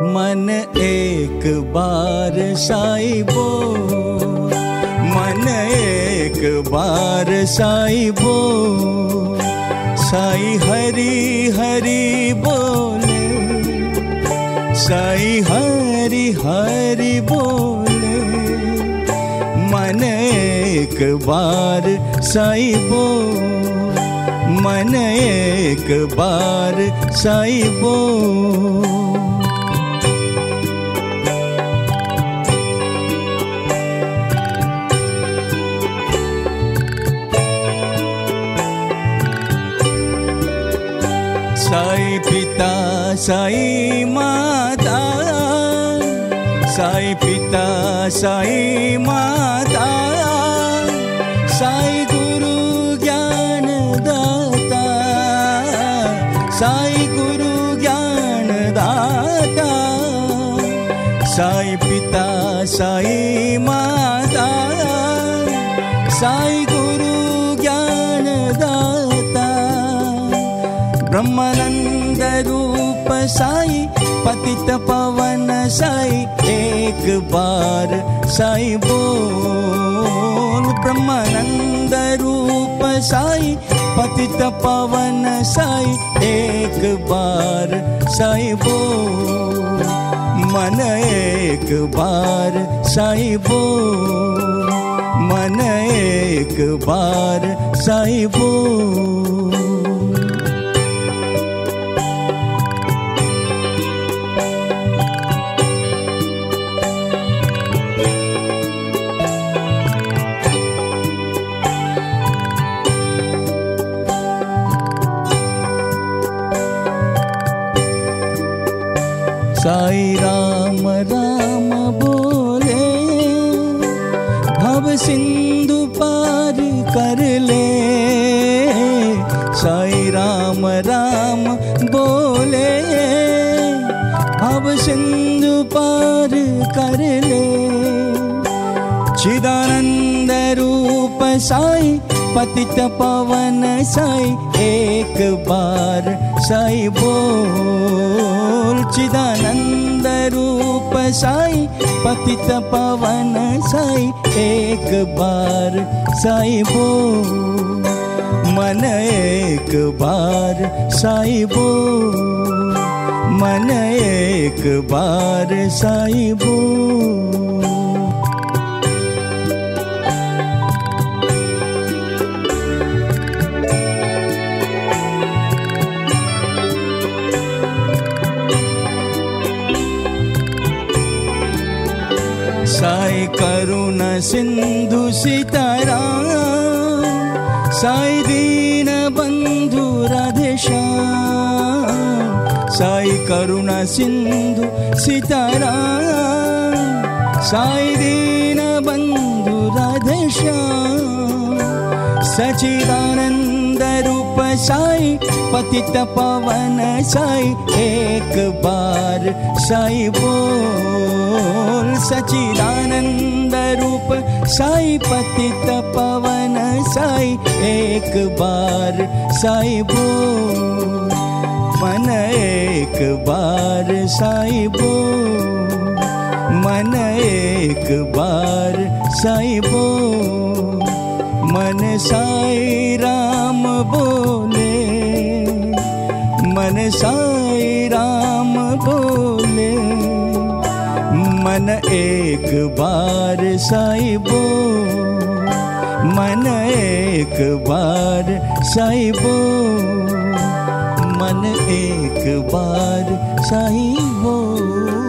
मन एक बार साईं बोल, मन एक बार साईं बोल, साईं हरि हरि बोले, साईं हरि हरि बोले। मन एक बार साईं बोल, मन एक बार साईं बोल। साईं पिता साईं माता, साईं पिता साईं माता, साईं गुरु ज्ञान दाता, साईं गुरु ज्ञान दाता। साईं पिता साईं माता, साईं गुरु ज्ञान दाता। ब्रह्मानंद रूप साईं पतित पावन साईं, एक बार साईं बोल। ब्रह्मानंद रूप साईं पतित पावन साईं, एक बार साईं बोल। मन एक बार साईं बोल, मन एक बार साईं बोल। साईं राम राम बोले, भव सिंधु पार कर ले। साईं राम राम बोले, भव सिंधु पार कर ले। चिदानंद रूप साईं पतित पावन साईं, एक बार साईं बोल। चिदानंद रूप साईं पतित पावन साईं, एक बार साईं बोल। मन एक बार साईं बोल, मन एक बार साईं बोल। साईं करुणा सिंधु सीताराम, साईं दीन बंधु राधेश्याम। साईं करुणा सिंधु सीताराम, साईं दीन बंधु राधेश्याम। सच्चिदानंद रूप साईं पतित पावन साईं, एक बार साईं बोल। सच्चिदानंद रूप साईं पतित पावन साईं, एक बार साईं बोल। मन एक बार साईं बोल, मन एक बार साईं बोल। मन साईं राम बोले, मन साईं राम बोले। मन एक बार साईं बोल, मन एक बार साईं बोल। मन एक बार साईं बोल।